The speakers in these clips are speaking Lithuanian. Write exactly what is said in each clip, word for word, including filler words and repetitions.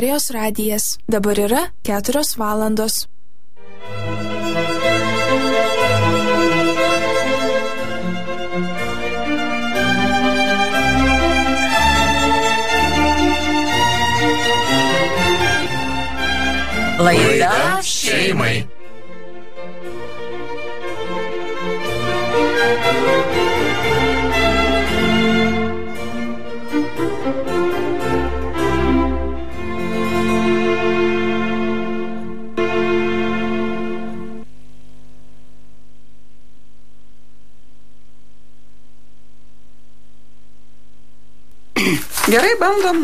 Marijos radijas. Dabar yra keturios valandos. Laida šeimai. Gerai, bandom.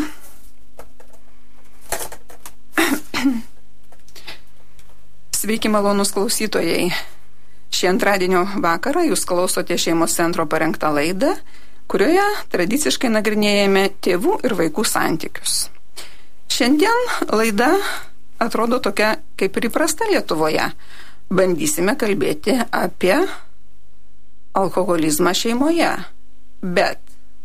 Sveiki, malonūs klausytojai. Šį antradienio vakarą jūs klausote Šeimos centro parengtą laidą, kurioje tradiciškai nagrinėjame tėvų ir vaikų santykius. Šiandien laida atrodo tokia kaip ir įprasta Lietuvoje. Bandysime kalbėti apie alkoholizmą šeimoje. Bet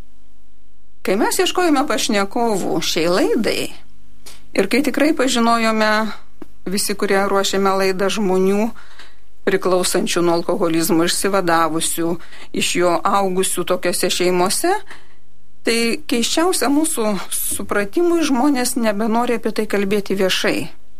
kai mes ieškojome pašnekovų šiai laidai ir kai tikrai pažinojome visi, kurie ruošėme laidą, žmonių priklausančių nuo alkoholizmo, išsivadavusių, iš jo augusių tokiose šeimose, tai keiščiausia mūsų supratimui žmonės nebenori apie tai kalbėti viešai.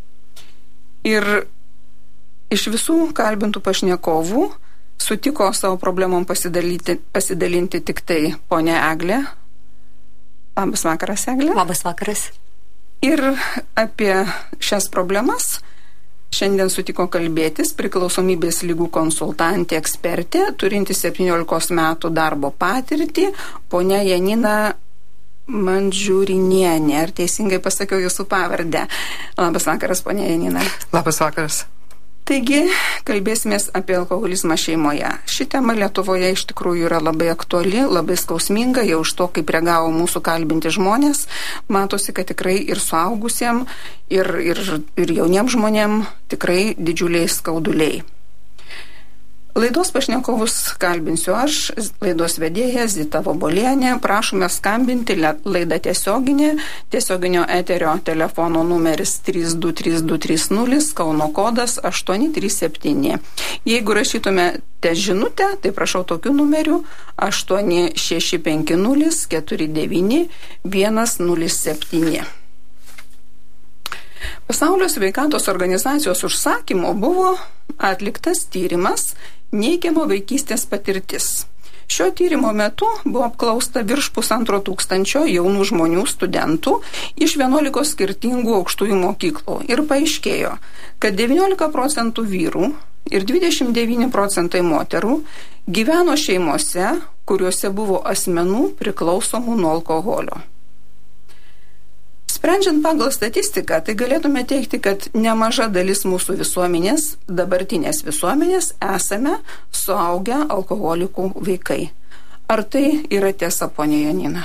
Ir iš visų kalbintų pašnekovų sutiko savo problemom pasidalinti, pasidalinti tik tai ponia Eglė. Labas vakaras, Eglė. Labas vakaras. Ir apie šias problemas šiandien sutiko kalbėtis priklausomybės ligų konsultantė ekspertė, turinti septyniolikos metų darbo patirtį, ponia Janina Mandžiūrinienė. Ar teisingai pasakiau jūsų pavardę? Labas vakaras, ponia Janina. Labas vakaras. Taigi, kalbėsimės apie alkoholizmą šeimoje. Ši tema Lietuvoje iš tikrųjų yra labai aktuali, labai skausminga, jau už to, kaip reagavo mūsų kalbinti žmonės, matosi, kad tikrai ir suaugusiem, ir, ir, ir jauniem žmonėm tikrai didžiuliai skauduliai. Laidos pašnekovus kalbinsiu aš, laidos vedėja Zita Vobolienė. Prašome skambinti, laida tiesioginė, tiesioginio eterio telefono numeris trys du trys du trys nulis, Kauno kodas aštuoni trys septyni. Jeigu rašytumėte žinutę, tai prašau tokiu numeriu aštuoni šeši penki nulis keturi devyni vienas nulis septyni. Pasaulio sveikatos organizacijos užsakymu buvo atliktas tyrimas neigiamo vaikystės patirtis. Šio tyrimo metu buvo apklausta virš pusantro tūkstančio jaunų žmonių studentų iš vienuolikos skirtingų aukštųjų mokyklų ir paaiškėjo, kad devyniolika procentų vyrų ir dvidešimt devyni procentai moterų gyveno šeimose, kuriuose buvo asmenų priklausomų nuo alkoholio. Sprendžiant pagal statistiką, tai galėtume teigti, kad nemaža dalis mūsų visuomenės, dabartinės visuomenės, esame suaugę alkoholikų vaikai. Ar tai yra tiesa, ponia Janina?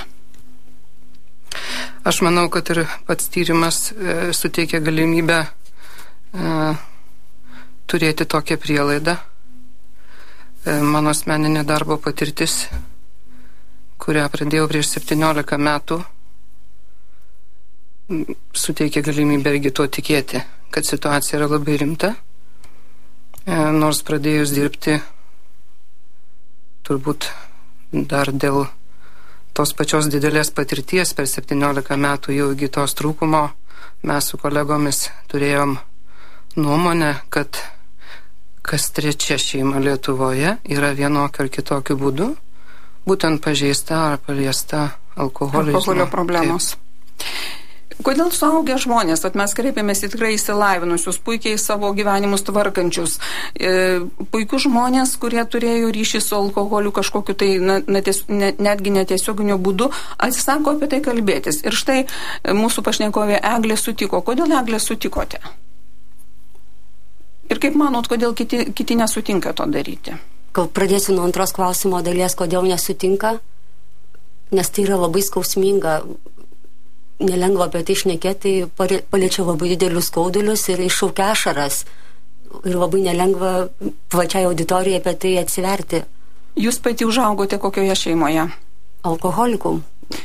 Aš manau, kad ir pats tyrimas e, suteikia galimybę e, turėti tokią prielaidą. E, mano asmeninė darbo patirtis, kurią pradėjau prieš septyniolika metų, suteikia galimybę irgi tuo tikėti, kad situacija yra labai rimta. E, nors pradėjus dirbti, turbūt dar dėl tos pačios didelės patirties per septyniolika metų jau įgytos trūkumo, mes su kolegomis turėjom nuomonę, kad kas trečia šeima Lietuvoje yra vienokio ar kitokiu būdu būtent pažeista ar paliesta alkoholizmo. Alkoholio problemos. Taip. Kodėl suaugę žmonės, at mes kreipiamės į tikrai įsilavinusius, puikiai savo gyvenimus tvarkančius, e, puikius žmonės, kurie turėjo ryšį su alkoholiu kažkokiu tai na, neties, ne, netgi netiesioginiu būdu, atsisako apie tai kalbėtis. Ir štai mūsų pašnekovė Eglė sutiko. Kodėl Eglė sutikote? Ir kaip manot, kodėl kiti, kiti nesutinka to daryti? Gal pradėsiu nuo antros klausimo dalies, kodėl nesutinka, nes tai yra labai skausminga. Nelengva apie tai šnekėti, paliečia labai didelius skaudulius ir iššaukia ašaras. Ir labai nelengva plačiai auditorijai apie tai atsiverti. Jūs pati užaugote kokioje šeimoje? Alkoholikų.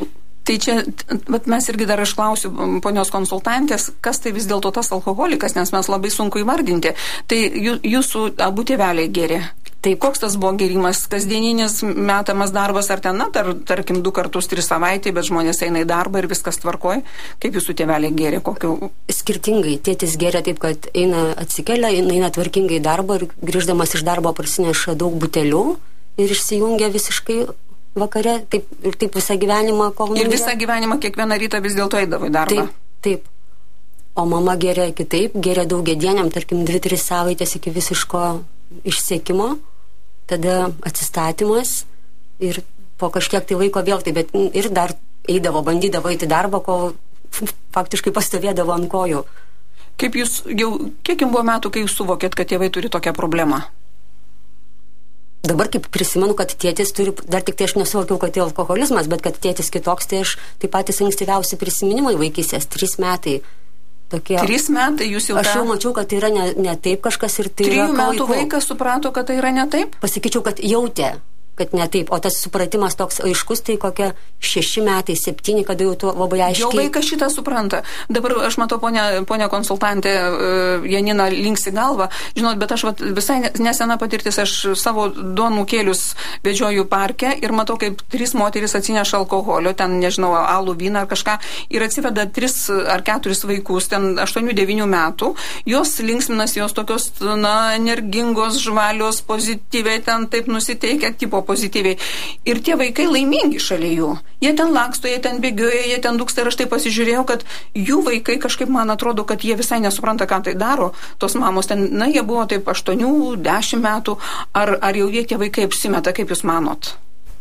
Tai čia, bet mes irgi dar aš klausiu ponios konsultantės, kas tai vis dėlto tas alkoholikas, nes mes labai sunku įvardinti. Tai jūsų abu tėveliai gėrė. Tai koks tas buvo gėrimas? Kasdieninis metamas darbas ar ten, na, tar, tarkim, du kartus tris savaitę, bet žmonės eina į darbą ir viskas tvarkoj? Kaip jūsų tėveliai gėrė? Kokiu? Skirtingai. Tėtis gėrė taip, kad eina atsikelia, eina tvarkingai į darbą ir grįždamas iš darbo prasineša daug butelių ir išsijungia visiškai vakare, taip, ir taip visą gyvenimą, kol ir visą gyvenimą kiekvieną rytą vis dėlto eidavo į darbą. Taip, taip. O mama gėrė kitaip, gėrė daugiadieniam, tarkim, dvi tris savaitės iki visiško išsiekimo, tada atsistatymas ir po kažkiek tai laiko vėl tai, bet ir dar eidavo, bandydavo eiti darbą, kol faktiškai pastovėdavo ant kojų. Kaip jūs, jau, kiek jums buvo metų, kai jūs suvokėt, kad tėvai turi tokią problemą? Dabar kaip prisimenu, kad tėtis turi, dar tik tai aš nesuvokiau, kad tai alkoholizmas, bet kad tėtis kitoks, tai aš taip patys ankstyviausi prisiminimai vaikystės, trys metai. Tokie, trys metai jūs jau... Aš jau mačiau, kad tai yra ne, ne taip kažkas ir tai Trijų yra... Trijų metų vaikas suprato, kad tai yra ne taip? Pasakyčiau, kad jautė, kad ne taip, o tas supratimas toks aiškus, tai kokia šeši metai, septyni, kada jau tu labai aiškiai... Jau vaikas šitą supranta. Dabar aš matau, ponia, ponia konsultantė uh, Janina linksi galvą. Žinot, bet aš vat, visai nesena patirtis, aš savo duonų kėlius vedžioju parke ir matau, kaip trys moteris atsineša alkoholio, ten, nežinau, alų, vyną ar kažką, ir atsiveda tris ar keturis vaikus, ten aštuonių devynių metų. Jos linksminas, jos tokios, na, energingos, žvalios, pozityviai, ten taip nusiteikia, tipo pozityviai. Ir tie vaikai laimingi šalia jų. Jie ten laksto, jie ten bėgioja, jie ten dūksta ir aš taip pasižiūrėjau, kad jų vaikai kažkaip man atrodo, kad jie visai nesupranta, ką tai daro. Tos mamos ten, na, jie buvo taip aštuonių, dešimt metų. Ar, ar jau jie tie vaikai apsimeta, kaip jūs manot?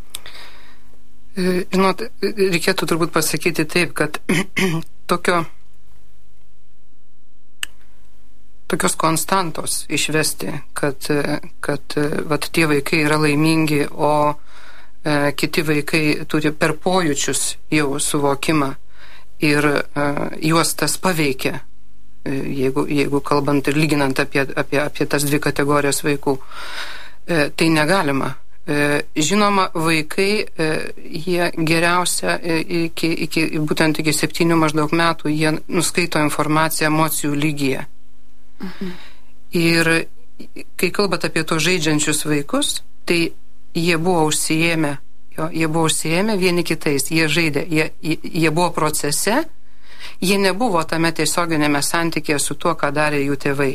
Žinot, reikėtų turbūt pasakyti taip, kad tokio tokios konstantos išvesti, kad, kad vat, tie vaikai yra laimingi, o e, kiti vaikai turi per pojūčius jau suvokimą ir e, juos tas paveikia, e, jeigu, jeigu kalbant ir lyginant apie, apie, apie tas dvi kategorijas vaikų. E, tai negalima. E, žinoma, vaikai, e, jie geriausia e, iki, iki, būtent iki septynių maždaug metų, jie nuskaito informaciją emocijų lygyje. Mhm. Ir kai kalbat apie to žaidžiančius vaikus, tai jie buvo užsiėmę, jo, jie buvo užsiėmę vieni kitais, jie žaidė, jie, jie buvo procese, jie nebuvo tame tiesioginėme santykėje su tuo, ką darė jų tėvai.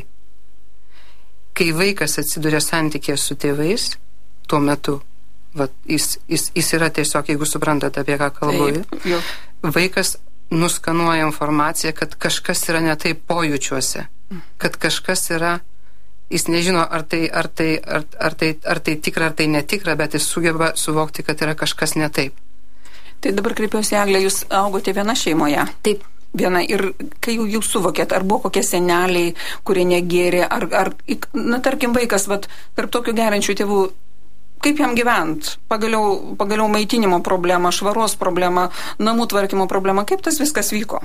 Kai vaikas atsiduria santykėje su tėvais, tuo metu, vat, jis, jis, jis yra tiesiog, jeigu suprantate, apie ką kalbu, vaikas nuskanuoja informaciją, kad kažkas yra ne taip pojūčiuose, kad kažkas yra, jis nežino, ar tai, ar tai, ar, ar tai, ar tai tikra, ar tai netikra, bet jis sugeba suvokti, kad yra kažkas ne taip. Tai dabar kreipiausi, Eglė, jūs augote viena šeimoje? Taip. Viena, ir kai jau jūs suvokėt, ar buvo kokie seneliai, kurie negėrė, ar, ar na, tarkim, vaikas, vat, tarp tokių geriančių tėvų, kaip jam gyvent? Pagaliau, pagaliau maitinimo problema, švaros problema, namų tvarkymo problema, kaip tas viskas vyko?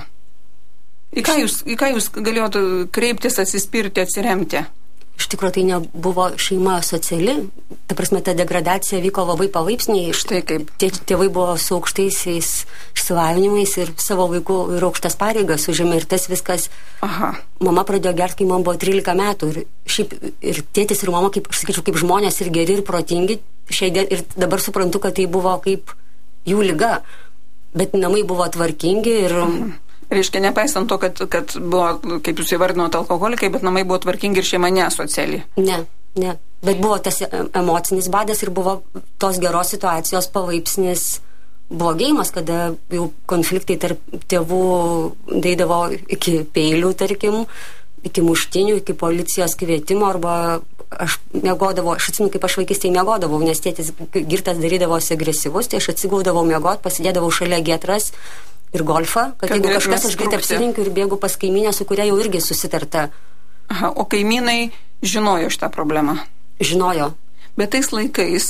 Į ką jūs, į ką jūs galėjote kreiptis, atsispirti, atsiremti? Iš tikrųjų, tai nebuvo šeima sociali. Ta prasme, ta degradacija vyko labai palaipsniai. Štai kaip. Tie, tėvai buvo su aukštaisiais išsilavinimais ir savo vaikų ir aukštas pareigas užėmė ir tas viskas. Aha. Mama pradėjo gerti, kai man buvo trylika metų. Ir, šiaip, ir tėtis ir mama, kaip, aš sakyčiau, kaip žmonės ir geri ir protingi. Šiandien, ir dabar suprantu, kad tai buvo kaip jų liga. Bet namai buvo tvarkingi ir... Aha. Reiškia, nepaisant to, kad, kad buvo, kaip jūs įvardinote, alkoholikai, bet namai buvo tvarkingi ir šeima nesociali. Ne, ne. Bet buvo tas emocinis badas ir buvo tos geros situacijos palaipsnis blogėjimas, kada jau konfliktai tarp tėvų daidavo iki peilių, tarkim, iki muštinių, iki policijos kvietimo, arba aš miegodavau, aš atsimenu, kaip aš vaikystėje miegodavau, nes tėtis girtas darydavosi agresyvus, tai aš atsigaudavau miegot, pasidėdavau šalia Gietras ir golfą, kad, kad jeigu kažkas aš greitai apsirinkiu ir bėgu pas kaimynę, su kuria jau irgi susitarta. Aha, o kaimynai žinojo šitą problemą? Žinojo. Bet tais laikais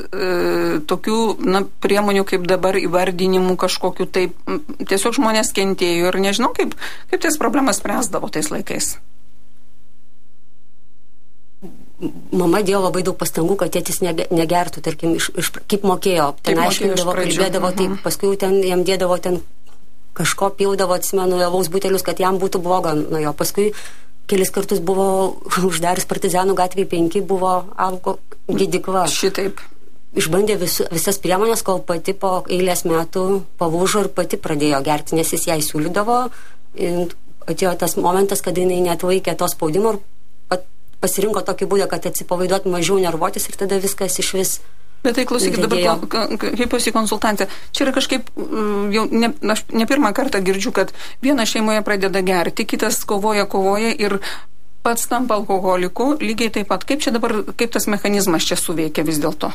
e, tokių na, priemonių kaip dabar įvardinimų kažkokiu taip, tiesiog žmonės kentėjo ir nežinau, kaip, kaip tais problemas spręsdavo tais laikais. mama dėjo labai daug pastangų, kad tėtis negertų, tarkim, iš, iš, kaip mokėjo. Ten aiškindavo, kalbėdavo, tai paskui ten, jam dėdavo ten kažko pildavo, atsimenu, alaus butelius, kad jam būtų bloga nuo jo. Paskui kelis kartus buvo uždarius Partizanų gatvėje penki, buvo alko gydykla. Šitaip. Išbandė visu, visas priemonės, kol pati po eilės metų palūžo ir pati pradėjo gerti, nes jis jai siūlydavo. Atėjo tas momentas, kad jinai neatlaikė to spaudimo ir pasirinko tokį būdą, kad atsipalaiduot, mažiau nervuotis ir tada viskas iš vis. Bet tai klausykit, dabar kreipiuosi į konsultantę. Čia yra kažkaip, jau ne, aš ne pirmą kartą girdžiu, kad viena šeimoje pradeda gerti, kitas kovoja, kovoja ir pats tampa alkoholiku, lygiai taip pat. Kaip čia dabar, kaip tas mechanizmas čia suveikia vis dėlto?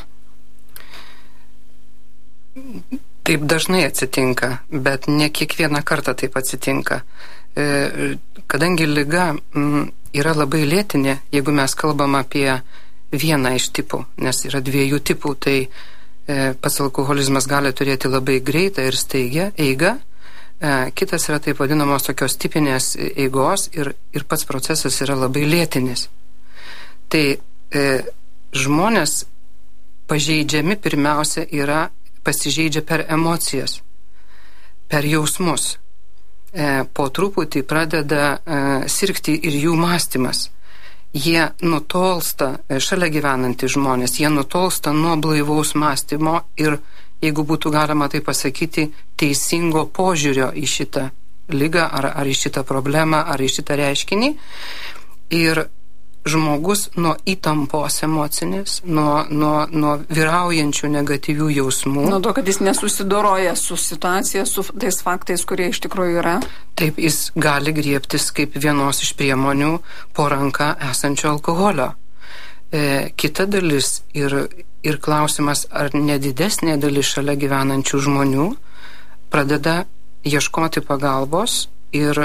Taip dažnai atsitinka, bet ne kiekvieną kartą taip atsitinka. Kadangi liga yra labai lėtinė, jeigu mes kalbam apie vieną iš tipų, nes yra dviejų tipų, tai e, pats alkoholizmas gali turėti labai greitą ir staigę eigą, e, kitas yra taip vadinamos tokios tipinės eigos ir, ir pats procesas yra labai lėtinis. Tai e, žmonės pažeidžiami pirmiausia yra pasižeidžia per emocijas, per jausmus. E, po truputį pradeda e, sirgti ir jų mąstymas. Jie nutolsta, šalia gyvenantys žmonės, jie nutolsta nuo blaivaus mąstymo ir, jeigu būtų galima tai pasakyti, teisingo požiūrio į šitą ligą ar, ar į šitą problemą ar į šitą reiškinį. Ir žmogus nuo įtampos emocinės, nuo, nuo, nuo vyraujančių negatyvių jausmų. Nuo to, kad jis nesusidoroja su situacija, su tais faktais, kurie iš tikrųjų yra. Taip, jis gali griebtis kaip vienos iš priemonių po ranka esančio alkoholio. E, kita dalis ir, ir klausimas, ar nedidesnė dalis šalia gyvenančių žmonių pradeda ieškoti pagalbos ir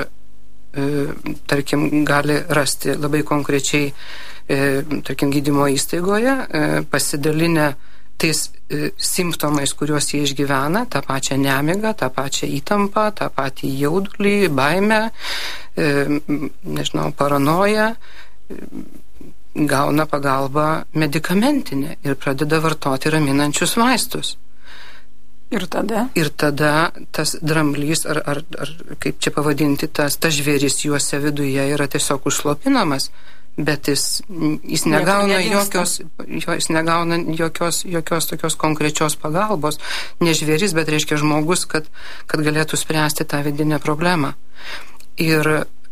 tarkim, gali rasti labai konkrečiai, e, tarkim, gydymo įstaigoje, e, pasidalinę tais e, simptomais, kuriuos jie išgyvena, tą pačią nemigą, tą pačią įtampą, tą patį jaudulį, baimę, e, nežinau, paranoją, e, gauna pagalbą medikamentinę ir pradeda vartoti raminančius vaistus. Ir tada? Ir tada tas dramblys, ar, ar, ar kaip čia pavadinti, tas, tas žvėris juose viduje yra tiesiog užslopinamas, bet jis, jis negauna jokios, jo, jis negauna jokios, jokios tokios konkrečios pagalbos. Ne žvėris, bet reiškia žmogus, kad, kad galėtų spręsti tą vidinę problemą. Ir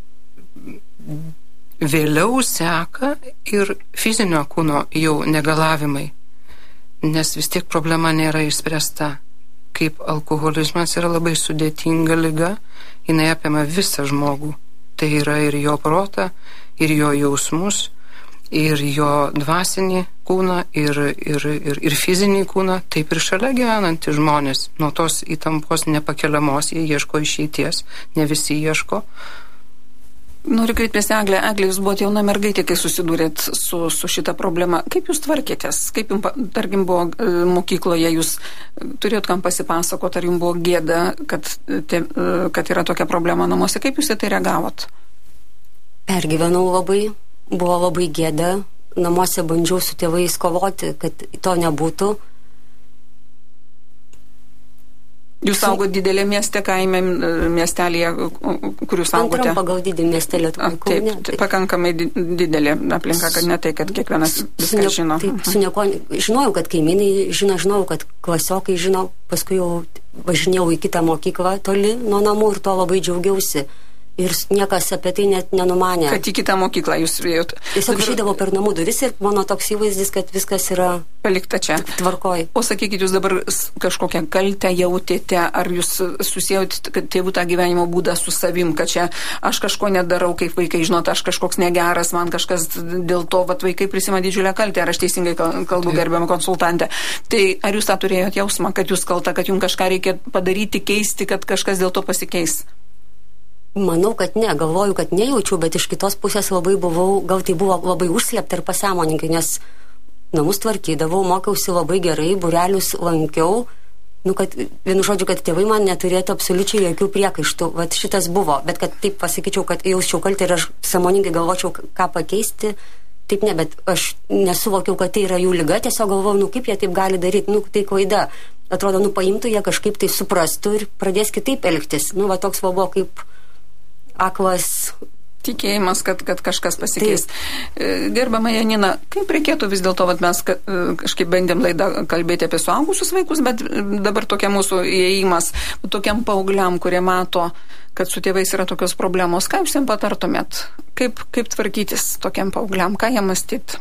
vėliau seka ir fizinio kūno jau negalavimai, nes vis tiek problema nėra išspręsta. Kaip alkoholizmas yra labai sudėtinga liga, jinai apima visą žmogų. Tai yra ir jo protą, ir jo jausmus, ir jo dvasinį kūną, ir, ir, ir, ir fizinį kūną, taip ir šalia gyvenantys žmonės. Nuo tos įtampos nepakeliamos jie ieško išeities, ne visi ieško. Noriu kreiptis Eglė. Eglė, jūs buvote jauna mergaitė, kai susidūrėt su, su šita problema. Kaip jūs tvarkėtės? Kaip jums, tarkim, buvo mokykloje, jūs turėjot kam pasipasakot, ar jums buvo gėda, kad, te, kad yra tokia problema namuose? Kaip jūs į tai reagavot? Pergyvenau labai, buvo labai gėda. Namuose bandžiau su tėvais kovoti, kad to nebūtų. Jūs saugot didelė mieste, kaime, miestelėje, kur jūs saugote? Antram pagal didį miestelį. Taip, taip, pakankamai didelė aplinka, kad ne tai, kad kiekvienas viską ne, žino. Taip, su nieko, žinojau, kad kaimynai žino, žinojau, kad klasiokai žino, paskui jau važinėjau į kitą mokyklą toli nuo namų ir to labai džiaugiausi. Ir niekas apie tai net nenumanė. Kad į kitą mokyklą jūs vėjot. Tiesiog išeidavo per namų duris ir mano toks įvaizdis, kad viskas yra palikta čia. Tvarkoj. O sakykit, jūs dabar kažkokią kaltę jautėte, ar jūs susijot tėvų tą gyvenimo būdą su savim, kad čia aš kažko nedarau, kaip vaikai, žinot, aš kažkoks negeras, man kažkas dėl to, vat vaikai prisima didžiulę kaltę, ar aš teisingai kalbu, gerbiamą konsultantę. Tai ar jūs tą turėjot jausmą, kad jūs kalta, kad jums kažką reikia padaryti, keisti, kad kažkas dėl to pasikeis? Manau, kad ne, galvoju, kad nejaučiu, bet iš kitos pusės labai buvau, gal tai buvo labai užslėpta ir pasąmoninkai, nes namus tvarkydavau, mokiausi labai gerai, būrelius lankiau, nu, kad, vienu žodžiu, kad tėvai man neturėtų absoliučiai jokių priekaištų, vat šitas buvo, bet kad taip pasakyčiau, kad jausčiau kaltę ir aš sąmoningai galvočiau, ką pakeisti, taip ne, bet aš nesuvokiau, kad tai yra jų liga, tiesiog galvojau, nu kaip jie taip gali daryti, nu tai klaida. Atrodo, nu paimtų jie kažkaip tai suprastų ir pradės kitaip elgtis. Nu va toks va buvo kaip aklas tikėjimas, kad, kad kažkas pasikeis. Taip. Gerbama Janina, kaip reikėtų vis dėlto, vat mes kažkaip bandėm laidą kalbėti apie suaugusius vaikus, bet dabar tokia mūsų įėjimas tokiam paaugliam, kurie mato, kad su tėvais yra tokios problemos. Ką jūs jiems patartumėt? Kaip, kaip tvarkytis tokiam paaugliam? Ką jie mąstyt?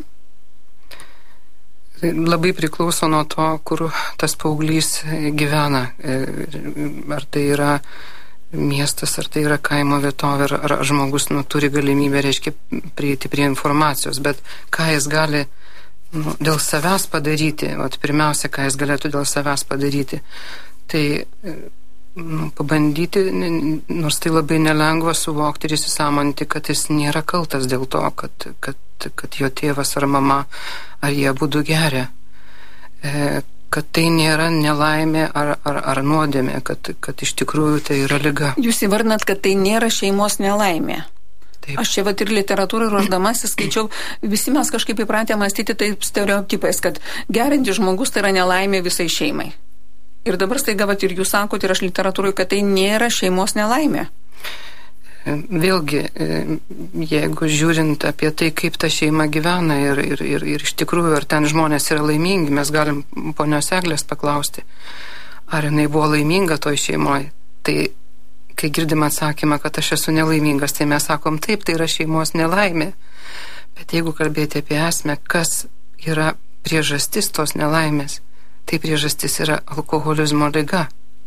Labai priklauso nuo to, kur tas paauglys gyvena. Ar tai yra miestas, ar tai yra kaimo vietovė, ar, ar žmogus nu, turi galimybę, reiškia, prieiti prie informacijos, bet ką jis gali nu, dėl savęs padaryti, vat, pirmiausia, ką jis galėtų dėl savęs padaryti, tai nu, pabandyti, nors tai labai nelengva suvokti ir įsisąmoninti, kad jis nėra kaltas dėl to, kad, kad, kad jo tėvas ar mama, ar jie abudu geria. E, kad tai nėra nelaimė ar, ar, ar nuodėmė, kad, kad iš tikrųjų tai yra liga. Jūs įvardinat, kad tai nėra šeimos nelaimė. Taip. Aš čia vat ir literatūrą ruošdamasis skaičiau, visi mes kažkaip įpratę mąstyti taip stereotipais, kad gerinti žmogus tai yra nelaimė visai šeimai. Ir dabar staiga vat ir jūs sakot, ir aš literatūroje, kad tai nėra šeimos nelaimė. Vėlgi, jeigu žiūrint apie tai, kaip ta šeima gyvena ir, ir, ir, ir iš tikrųjų, ar ten žmonės yra laimingi, mes galim ponios Eglės paklausti, ar jinai buvo laiminga toj šeimoje. Tai, kai girdim atsakymą, kad aš esu nelaimingas, tai mes sakom, taip, tai yra šeimos nelaimė. Bet jeigu kalbėti apie esmę, kas yra priežastis tos nelaimės, tai priežastis yra alkoholizmo liga.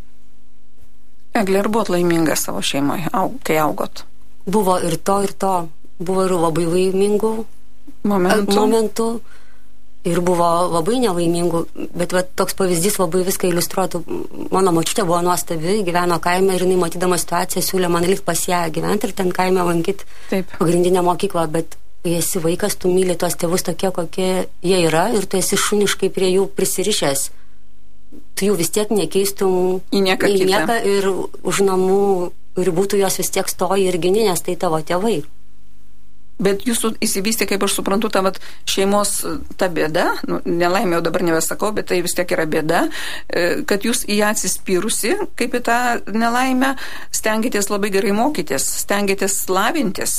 Eglė, ar buvot laiminga savo šeimoje, au, kai augot? Buvo ir to, ir to. Buvo ir labai laimingų momentų. momentų ir buvo labai nelaimingų, bet va, toks pavyzdys labai viską iliustruotų. Mano močiutė buvo nuostabi, gyveno kaime ir jinai matydama situaciją siūlė man likt pas ją gyventi ir ten kaime lankyti pagrindinę mokyklą, bet kai esi vaikas, tu myli tos tėvus tokie, kokie jie yra ir tu esi šuniškai prie jų prisirišęs. Tu jų vis tiek nekeistum į nieką, į nieką ir už namų ribų tu jos vis tiek stoji ir gini, nes tai tavo tėvai. Bet jūsų įsivystė, kaip aš suprantu, ta vat, šeimos ta bėda, nu, nelaimė jau dabar nebesakau, bet tai vis tiek yra bėda, kad jūs į ją atsispyrusi, kaip į tą nelaimę, stengiatės labai gerai mokytis, stengiatės lavintis.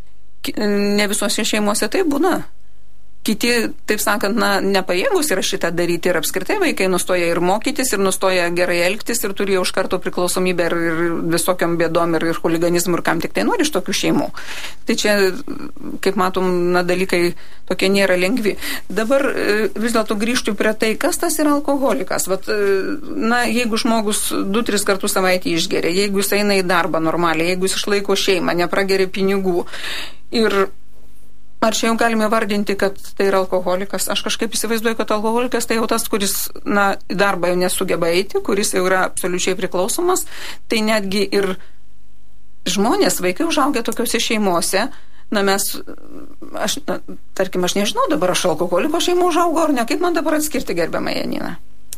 Ne visose šeimose tai būna. Kiti, taip sakant, na, nepajėgus yra šitą daryti ir apskritai vaikai nustoja ir mokytis, ir nustoja gerai elgtis, ir turi jau iš karto priklausomybę ir, ir visokiam bėdom, ir, ir huliganizmų, ir kam tik tai nori iš tokių šeimų. Tai čia, kaip matom, na, dalykai tokie nėra lengvi. Dabar vis dėlto grįžtų prie tai, kas tas yra alkoholikas. Vat, na, jeigu žmogus du, tris kartus savaitį išgeria, jeigu jis eina į darbą normaliai, jeigu jis išlaiko šeimą, neprageria pinigų ir ar čia jau galime vardinti, kad tai yra alkoholikas? Aš kažkaip įsivaizduoju, kad alkoholikas tai jau tas, kuris, na, į darbą jau nesugeba eiti, kuris jau yra absoliučiai priklausomas. Tai netgi ir žmonės, vaikai užaugę tokiuose šeimose, na mes, aš, na, tarkim, aš nežinau, dabar aš alkoholiko šeimų užaugo, ar ne, kaip man dabar atskirti, gerbiama Janina?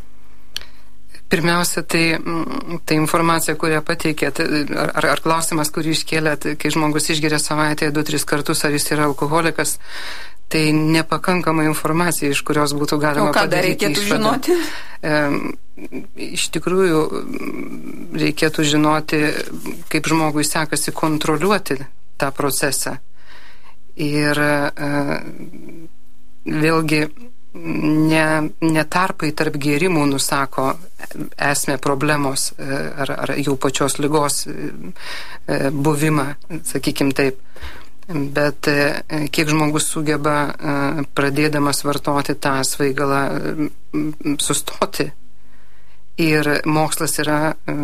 Pirmiausia, tai, tai informacija, kurią pateikėt, ar, ar klausimas, kurį iškėlėt, kai žmogus išgeria savaitėje du, tris kartus, ar jis yra alkoholikas, tai nepakankama informacija, iš kurios būtų galima o ką dar reikėtų žinoti? E, iš tikrųjų, reikėtų žinoti, kaip žmogui sekasi kontroliuoti tą procesą. Ir e, vėlgi, ne, ne tarpai tarp gėrimų nusako esmę problemos ar, ar jau pačios ligos buvimą, sakykim taip. Bet kiek žmogus sugeba pradėdamas vartoti tą svaigalą sustoti. Ir mokslas yra,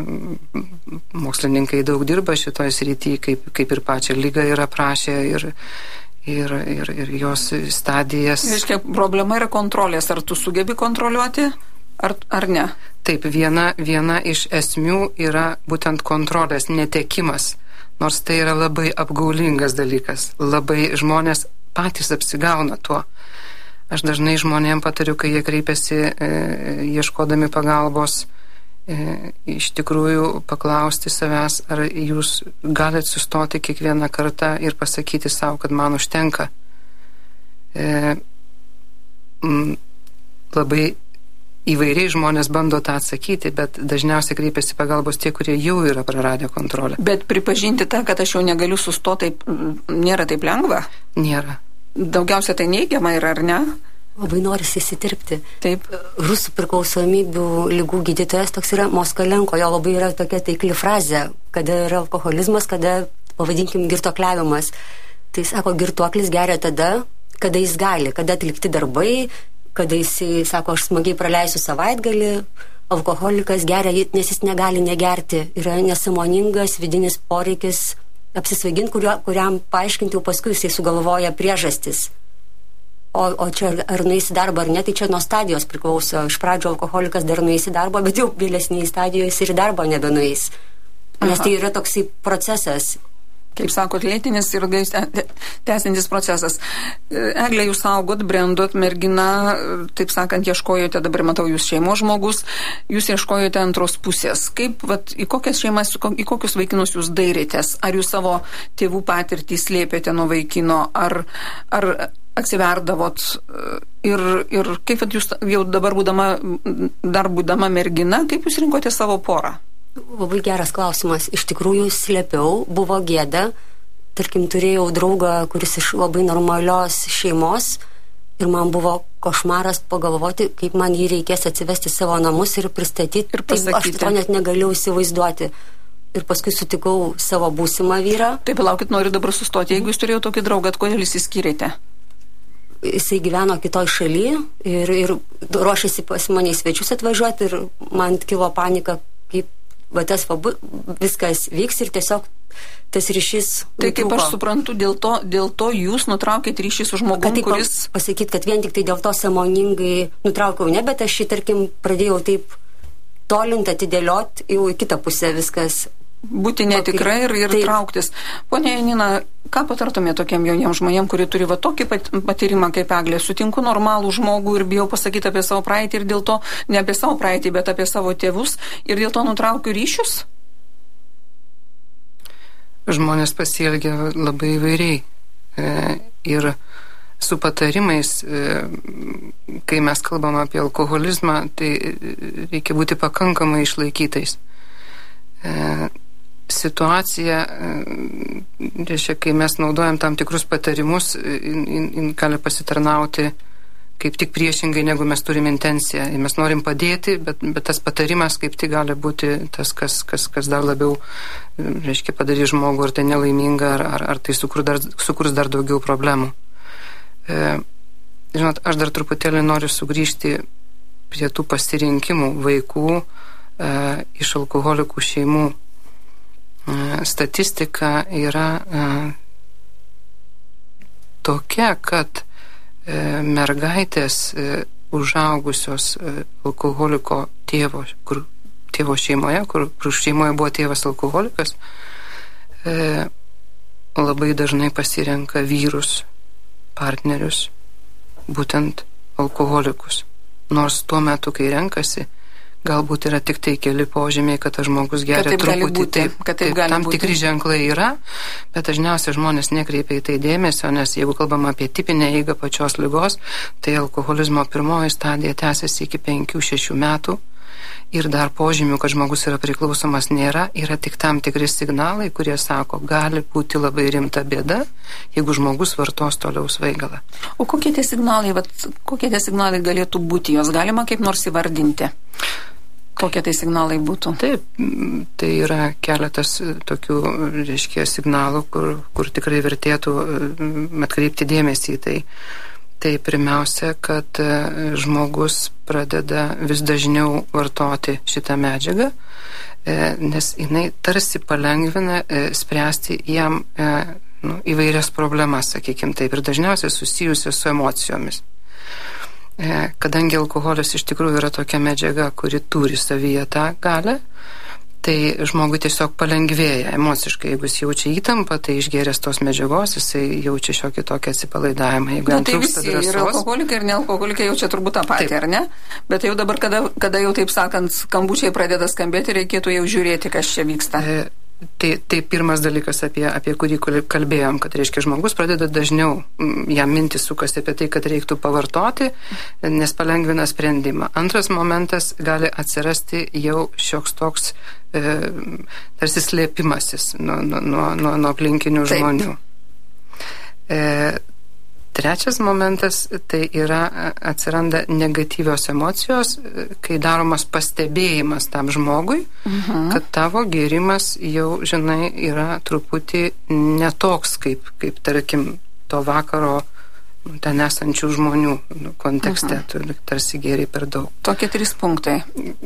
mokslininkai daug dirba šitoje srityje, kaip, kaip ir pačią lygą yra prašę ir Ir, ir, ir jos stadijas. Reiškia, problema yra kontrolės. Ar tu sugebi kontroliuoti, ar, ar ne? Taip, viena, viena iš esmių yra būtent kontrolės netekimas. Nors tai yra labai apgaulingas dalykas. Labai žmonės patys apsigauna tuo. Aš dažnai žmonėm patariu, kai jie kreipiasi e, ieškodami pagalbos, e, iš tikrųjų paklausti savęs, ar jūs galite sustoti kiekvieną kartą ir pasakyti savo, kad man užtenka. E, m, labai įvairiai žmonės bando tą atsakyti, bet dažniausiai kreipiasi pagalbos tie, kurie jau yra praradę kontrolę. Bet pripažinti tą, kad aš jau negaliu sustoti, taip, nėra taip lengva? Nėra. Daugiausia tai neigiama yra, ar ne? Labai norisi įsitirpti. Taip. Rusų priklausomybių lygų gydytojas toks yra Moskalenko, jo labai yra tokia taikli frazė, kada yra alkoholizmas, kada, pavadinkim, girtuokliavimas. Tai sako, girtuoklis geria tada, kada jis gali, kada atlikti darbai, kada jis, sako, aš smagiai praleisiu savaitgalį, alkoholikas geria, nes jis negali negerti. Yra nesąmoningas vidinis poreikis apsisvaiginti, kurio, kuriam paaiškinti jau paskui jisai sugalvoja priežastis. O, o čia ar nueis į darbą ar ne, tai čia nuo stadijos priklauso. Iš pradžio alkoholikas dar nueis į darbą, bet jau vėlesnėje stadijoje jis ir į darbą nebenueis. Nes Aha. tai yra toksai procesas. Kaip sakot, lėtinis ir tęsintis procesas. Eglė, jūs augot, brendot, mergina, taip sakant, ieškojote, dabar matau jūs šeimos žmogus, jūs ieškojote antros pusės. Kaip, vat, į kokias šeimas, į kokius vaikinus jūs dairėtės? Ar jūs savo tėvų patirtį slėpėte nuo vaikino, ar, ar atsiverdavot ir, ir kaip vat, jūs jau dabar būdama, dar būdama mergina, kaip jūs rinkote savo porą? Labai geras klausimas. Iš tikrųjų slėpiau, buvo gėda. Tarkim, turėjau draugą, kuris iš labai normalios šeimos ir man buvo košmaras pagalvoti, kaip man jį reikės atsivesti savo namus ir pristatyti. Ir pasakyti. Taip, aš to net negalėjau įsivaizduoti. Ir paskui sutikau savo būsimą vyrą. Taip, palaukit, noriu dabar sustoti. Jeigu jūs turėjau tokį draugą, kodėl jūs įskyrėte? Jisai gyveno kitoj šaly ir, ir ruošėsi pas mane į svečius atvažiuoti ir man kilo panika, kaip va tas va, viskas vyks ir tiesiog tas ryšys nutrūko. Tai kaip aš suprantu, dėl to, dėl to jūs nutraukėt ryšį su žmogum, kuris... Pasakyti, kad vien tik tai dėl to sąmoningai nutraukiau, ne, bet aš šį, tarkim, pradėjau taip tolint, atidėliot, jau į kitą pusę viskas. Būti netikra ir, ir trauktis. Pone Janina, ką patartumė tokiem jauniems žmonėm, kurie turi va tokį patyrimą kaip Eglė? Sutinku normalų žmogų ir bijau pasakyti apie savo praeitį ir dėl to, ne apie savo praeitį, bet apie savo tėvus ir dėl to nutraukiu ryšius? Žmonės pasielgia labai įvairiai. E, ir su patarimais, e, kai mes kalbam apie alkoholizmą, tai reikia būti pakankamai išlaikytais. E, situacija, reiškia, kai mes naudojam tam tikrus patarimus, in, in, in gali pasitarnauti kaip tik priešingai, negu mes turim intenciją. Mes norim padėti, bet, bet tas patarimas kaip tik gali būti tas, kas, kas, kas dar labiau, reiškia, padarys žmogų, ar tai nelaiminga, ar, ar, ar tai sukur dar, sukurs dar daugiau problemų. E, žinot, aš dar truputėlį noriu sugrįžti prie tų pasirinkimų vaikų e, iš alkoholikų šeimų. Statistika yra e, tokia, kad e, mergaitės e, užaugusios e, alkoholiko tėvo, kur tėvo šeimoje, kur, kur šeimoje buvo tėvas alkoholikas, e, labai dažnai pasirenka vyrus, partnerius, būtent alkoholikus. Nors tuo metu, kai renkasi, galbūt yra tik tai keli požymiai, kad tas žmogus geria truputį. Būti, taip, kad taip taip, gali tam būti. tikri ženklai yra, bet dažniausiai žmonės nekreipia į tai dėmesio, nes jeigu kalbam apie tipinę eigą pačios ligos, tai alkoholizmo pirmoji stadija tęsiasi iki penkių šešių metų ir dar požymių, kad žmogus yra priklausomas, nėra, yra tik tam tikri signalai, kurie sako, gali būti labai rimta bėda, jeigu žmogus vartos toliau svaigalą. O kokie tie signalai, vat, kokie tie signalai galėtų būti, jos galima kaip nors įvardinti? Kokie tai signalai būtų? Taip, tai yra keletas tokių, reiškia, signalų, kur, kur tikrai vertėtų atkreipti dėmesį į tai. Tai pirmiausia, kad žmogus pradeda vis dažniau vartoti šitą medžiagą, nes jinai tarsi palengvina spręsti jam nu, įvairias problemas, sakykime taip, ir dažniausiai susijusios su emocijomis. Kadangi alkoholis iš tikrųjų yra tokia medžiaga, kuri turi savyje tą galę, tai žmogui tiesiog palengvėja emociškai. Jeigu jis jaučia įtampą, tai išgėręs tos medžiagos, jisai jaučia šiokį tokį atsipalaidavimą. Jeigu Na, tai visi drąsos, ir alkoholikai, ir nealkoholikai jaučia turbūt tą patį, ar ne? Bet jau dabar, kada, kada jau taip sakant, skambučiai pradeda skambėti, reikėtų jau žiūrėti, kas čia vyksta. E, Tai, tai pirmas dalykas, apie, apie kurį kalbėjom, kad reiškia žmogus pradeda dažniau, jam mintis sukasi apie tai, kad reiktų pavartoti, nes palengvina sprendimą. Antras momentas gali atsirasti jau šioks toks e, tarsi slėpimasis nuo, nuo, nuo, nuo aplinkinių Taip. žmonių. E, Trečias momentas tai yra atsiranda negatyvios emocijos, kai daromas pastebėjimas tam žmogui, uh-huh. kad tavo gėrimas jau, žinai, yra truputį netoks, kaip, kaip tarkim, to vakaro ten esančių žmonių kontekste, uh-huh. tarsi gėri per daug. Tokie trys punktai.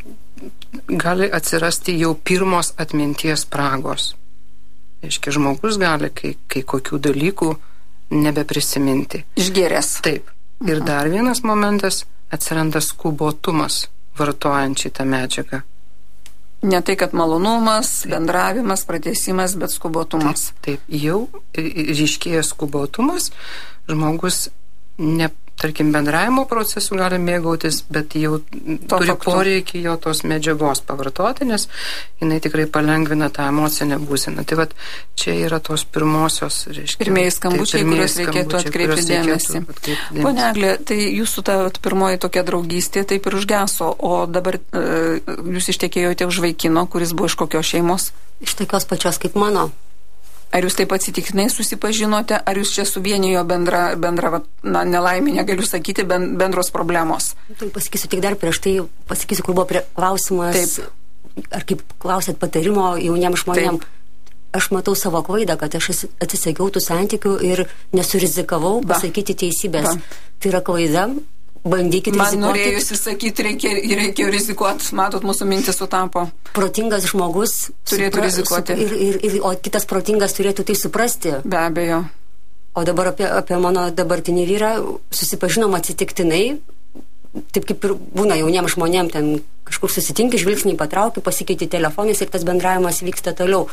Gali atsirasti jau pirmos atminties spragos. Reiškia, žmogus gali, kai, kai kokių dalykų nebeprisiminti. Išgėręs. Taip. Ir dar vienas momentas, atsiranda skubotumas vartojant šitą medžiagą. Ne tai, kad malonumas, bendravimas, pratęsimas, bet skubotumas. Taip, taip. Jau ryškėja skubotumas, žmogus ne, tarkim, bendravimo procesų gali mėgautis, bet jau to turi faktu. Poreikį jo tos medžiagos pavartoti, nes jinai tikrai palengvina tą emocinę būseną. Tai vat, čia yra tos pirmosios, reiškia. Pirmieji skambučiai, tai kuriuos reikėtų atkreipti dėmesį. Pone Eglė, tai jūsų ta pirmoji tokia draugystė taip ir užgeso, o dabar e, jūs ištekėjote už vaikino, kuris buvo iš kokios šeimos? Iš tokios pačios kaip mano. Ar jūs taip atsitiktinai susipažinote, ar jūs čia suvienijo bendra, bendra na, nelaimė, negaliu sakyti, bendros problemos? Tai pasakysiu tik dar prieš tai, pasakysiu, kur buvo prie klausimas, taip. Ar kaip klausėt patarimo jauniems žmonėms. Aš matau savo klaidą, kad aš atsisakiau tų santykių ir nesurizikavau ba. pasakyti teisybės. Ba. Tai yra klaida. Bandykite Man rizikuoti. Man norėjusi sakyti, reikėjo, reikėjo rizikuoti. Matot, mūsų mintis sutapo. Protingas žmogus turėtų supra, rizikuoti. Ir, ir, ir, o kitas protingas turėtų tai suprasti. Be abejo. O dabar apie, apie mano dabartinį vyrą susipažinom atsitiktinai. Taip kaip ir būna jauniems žmonėms, ten kažkur susitinki, žvilgsnį patrauki, pasikeiti telefonais ir tas bendravimas vyksta toliau.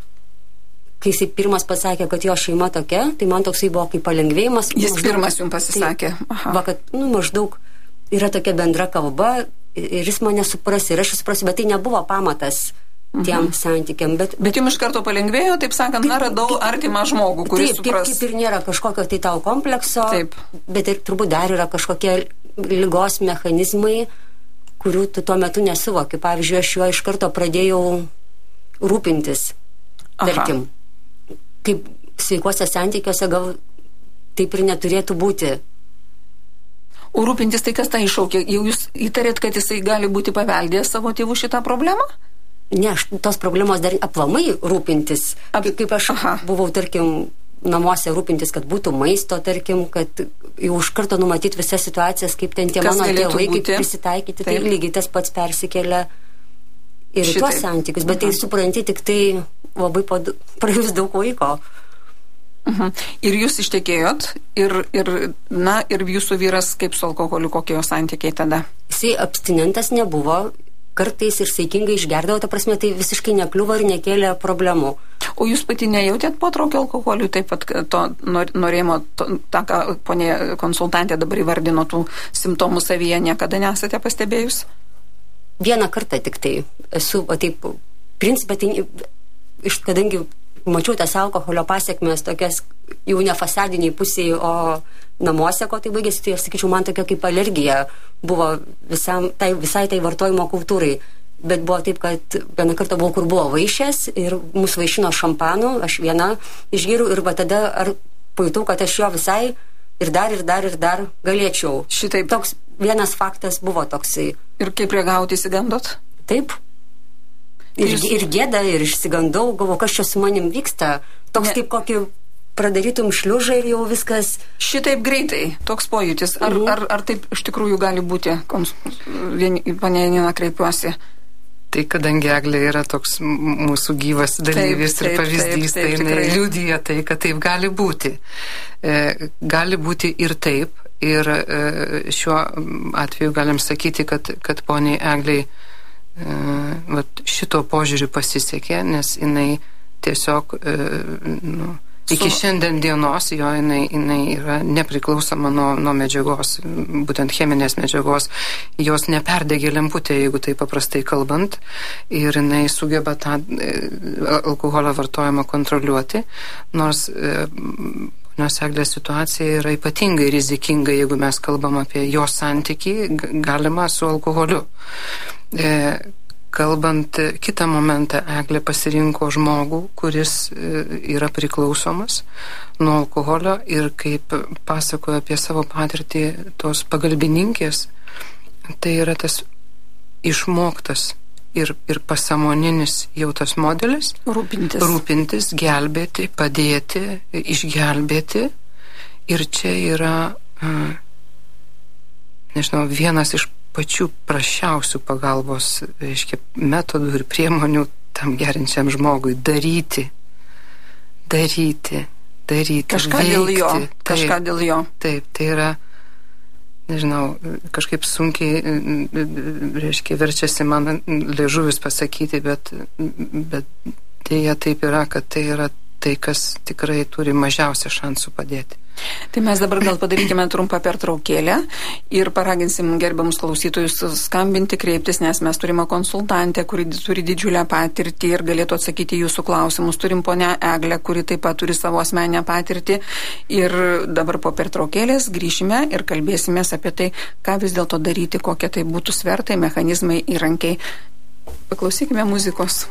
Kai jisai pirmas pasakė, kad jo šeima tokia, tai man toksai buvo kaip palengvėjimas. Jis maždaug, pirmas jums pasisakė. Tai, va, kad, nu, maždaug yra tokia bendra kalba ir jis mane supras ir aš suprasiu, bet tai nebuvo pamatas tiem mhm. santykiam. Bet, bet jums iš karto palengvėjo, taip sakant, taip, na, radau kaip, artimą žmogų, kuris taip, supras. Taip, kaip ir nėra kažkokio tai tau komplekso, taip. Bet ir turbūt dar yra kažkokie ligos mechanizmai, kurių tu tuo metu nesuvoki. Pavyzdžiui, aš juo iš karto pradėjau rūpintis, tarkim. Aha. Kaip sveikuose santykiuose gal taip ir neturėtų būti. O rūpintis tai kas tą iššaukė? Jau jūs įtarėt, kad jisai gali būti paveldėjęs savo tėvų šitą problemą? Ne, aš tos problemos dar aplamai rūpintis. Ap... Kaip aš Aha. buvau, tarkim, namuose rūpintis, kad būtų maisto, tarkim, kad jau už karto numatyti visas situacijas, kaip ten tie kas mano tėvai, kaip prisitaikyti, taip. Tai lygiai tas pats persikelia ir į tuos santykius. Bet Aha. tai supranti tik tai labai praėjus daug laiko. Uh-huh. Ir jūs ištekėjot ir, ir, na, ir jūsų vyras kaip su alkoholiu, kokie jo santykiai tada? Jisai abstinentas nebuvo, kartais ir saikingai išgerdavo, ta prasme, tai visiškai nekliuvo ir nekėlė problemų. O jūs pati nejautėt potraukio alkoholiu, taip pat to norėjimo, to, tą, ką ponė konsultantė dabar įvardino, tų simptomų savyje niekada nesate pastebėjus? Vieną kartą tik tai esu, o taip, principė, tai iš, kadangi mačiau tas alkoholio pasiekmes tokias jau ne fasadiniai pusiai, o namuose, ko tai baigėsi, tai aš sakyčiau, man tokia kaip alergija buvo visam, tai, visai tai vartojimo kultūrai. Bet buvo taip, kad vieną kartą buvo, kur buvo vaišės ir mus vaišino šampanu, aš viena išgėriau ir va tada ar pajutau, kad aš jo visai ir dar, ir dar, ir dar galėčiau. Šitaip. Toks vienas faktas buvo toksai. Ir kaip reagauti, įsigandot? Taip. Ir, jūs... ir gėda, ir išsigandau, galvoju, kas čia su manim vyksta. Toks ne. Kaip kokį pradarytum šliužą ir jau viskas. Šitaip greitai, toks pojūtis. Ar, mhm. ar, ar taip iš tikrųjų gali būti? Kons... Pane Janina, kreipiuosi. Tai kadangi Eglė yra toks mūsų gyvas dalyvis taip, taip, ir pavyzdys, taip, taip, tai liudija tai, kad taip gali būti. E, gali būti ir taip. Ir e, šiuo atveju galim sakyti, kad, kad poniai Egliai Uh, vat šito požiūriu pasisekė, nes jinai tiesiog uh, nu, Iki šiandien dienos jo jinai, jinai yra nepriklausoma nuo, nuo medžiagos, būtent cheminės medžiagos. Jos neperdegė lemputė, jeigu tai paprastai kalbant, ir jinai sugeba tą alkoholio vartojimą kontroliuoti, nors Ponios Eglės situacija yra ypatingai rizikinga, jeigu mes kalbam apie jos santykį galima su alkoholiu. E, kalbant kitą momentą, Eglė pasirinko žmogų, kuris yra priklausomas nuo alkoholio ir kaip pasakoja apie savo patirtį tos pagalbininkės, tai yra tas išmoktas ir, ir pasąmoninis jau tas modelis. Rūpintis. Rūpintis, gelbėti, padėti, išgelbėti. Ir čia yra, nežinau, vienas iš pačių prašiausių pagalbos, reiškia, metodų ir priemonių tam gerinčiam žmogui. Daryti. Daryti. Daryti. Kažką veikti. dėl jo. Taip, Kažką dėl jo. Taip, tai yra, nežinau, kažkaip sunkiai, reiškia, verčiasi man liežuvis pasakyti, bet, bet dėja taip yra, kad tai yra tai, kas tikrai turi mažiausią šansų padėti. Tai mes dabar gal padarykime trumpą pertraukėlę ir paraginsim gerbiamus klausytojus skambinti, kreiptis, nes mes turime konsultantę, kuri turi didžiulę patirtį ir galėtų atsakyti jūsų klausimus. Turim ponę Eglę, kuri taip pat turi savo asmeninę patirtį. Ir dabar po pertraukėlės grįšime ir kalbėsimės apie tai, ką vis dėlto daryti, kokie tai būtų svertai, mechanizmai, įrankiai. Paklausykime muzikos.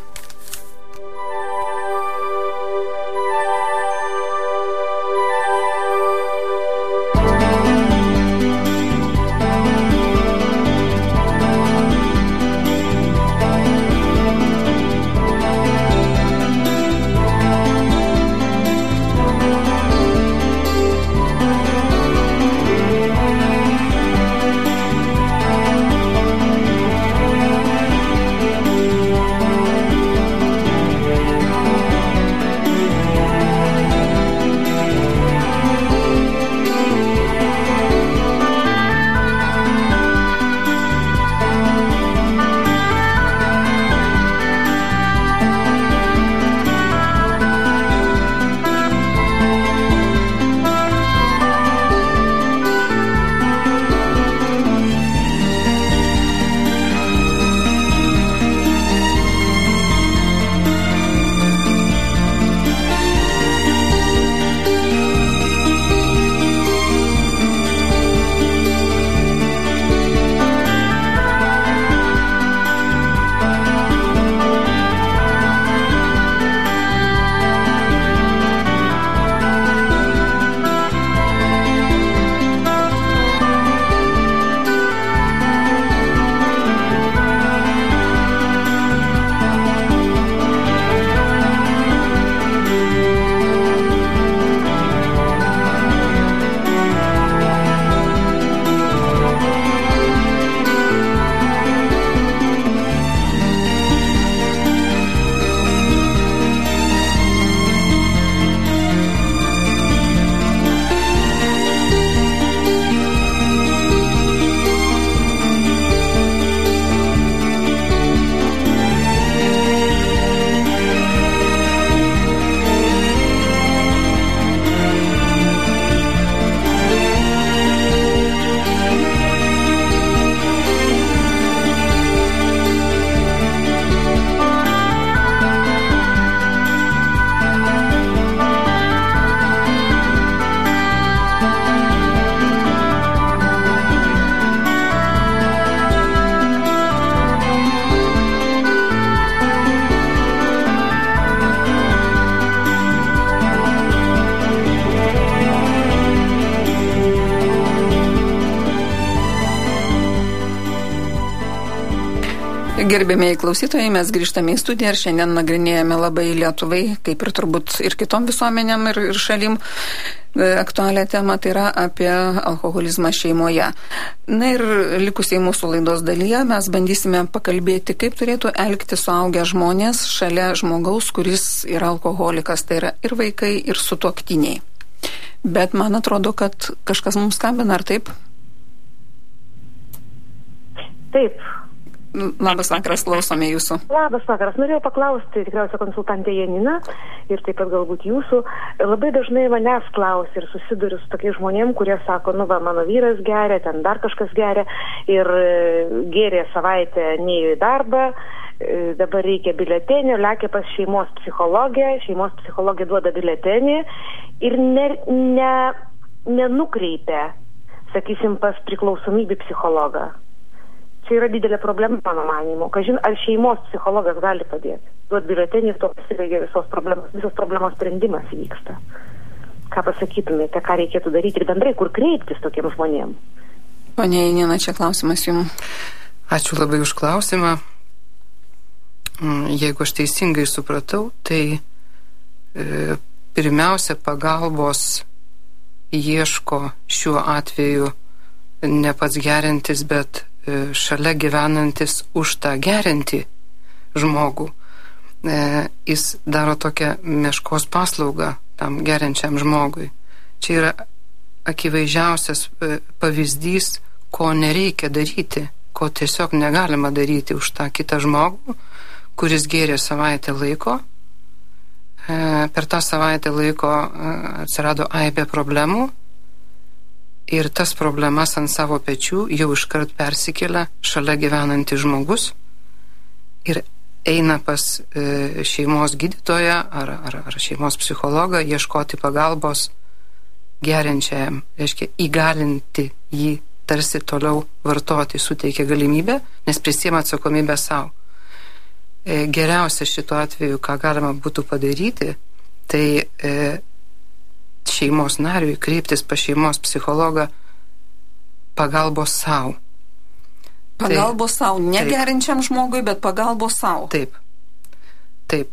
Gerbėmėjai klausytojai, mes grįžtame į studiją ir šiandien nagrinėjame labai Lietuvai, kaip ir turbūt ir kitom visuomenėm ir, ir šalim aktualią temą, tai yra apie alkoholizmą šeimoje. Na ir likusiai mūsų laidos dalyje mes bandysime pakalbėti, kaip turėtų elgti suaugę žmonės šalia žmogaus, kuris yra alkoholikas, tai yra ir vaikai, ir sutuoktiniai. Bet man atrodo, kad kažkas mums skambina, ar taip? Taip. Labas vakaras, klausome jūsų. Labas vakaras. Norėjau paklausti, tikriausiai konsultantė Janina ir taip pat galbūt jūsų. Labai dažnai manęs klausia ir susiduriu su tokiais žmonėm, kurie sako, nu va, mano vyras geria, ten dar kažkas geria ir gėrė savaitę neėjo į darbą, dabar reikia biuletenio, lekia pas šeimos psichologę, šeimos psichologė duoda biuletenį ir ne, ne, nenukreipia, sakysim, pas priklausomybį psichologą. Čia yra didelė problema, mano manimo. Kažin, ar šeimos psichologas gali padėti? Duot biuletenį ir to pasibaigia visos problemos, visos problemos sprendimas vyksta. Ką pasakytumėte, ką reikėtų daryti ir bendrai, kur kreiptis tokiem žmonėm? Ponia Janina, čia klausimas jums. Ačiū labai už klausimą. Jeigu aš teisingai supratau, tai e, pirmiausia pagalbos ieško šiuo atveju ne pats gerintis, bet šalia gyvenantis už tą gerinti žmogų. E, jis daro tokią meškos paslaugą tam gerinčiam žmogui. Čia yra akivaizdžiausias pavyzdys, ko nereikia daryti, ko tiesiog negalima daryti už tą kitą žmogų, kuris gėrė savaitę laiko. E, per tą savaitę laiko atsirado aibė problemų. Ir tas problemas ant savo pečių jau iškart persikelia šalia gyvenantis žmogus ir eina pas e, šeimos gydytoją ar, ar, ar šeimos psichologą ieškoti pagalbos geriančiajam, reiškia įgalinti jį tarsi toliau vartoti, suteikia galimybę, nes prisiima atsakomybę savo. E, geriausia šituo atveju, ką galima būtų padaryti, tai e, šeimos nariui kreiptis pas šeimos psichologą pagalbos savo. Pagalbos savo, ne taip. Gerinčiam žmogui, bet pagalbos savo. Taip. Taip.